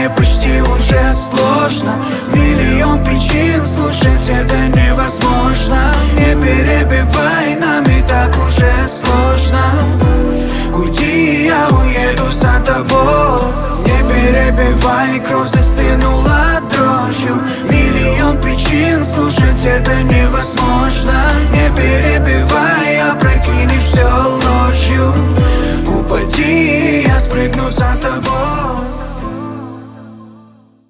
мне почти уже сложно. Миллион причин, слушать это невозможно. Не перебивай, нам и так уже сложно. Уйди, я уеду за тобой. Не перебивай, кровь застынула дрожью. Миллион причин, слушать это невозможно. Не перебивай.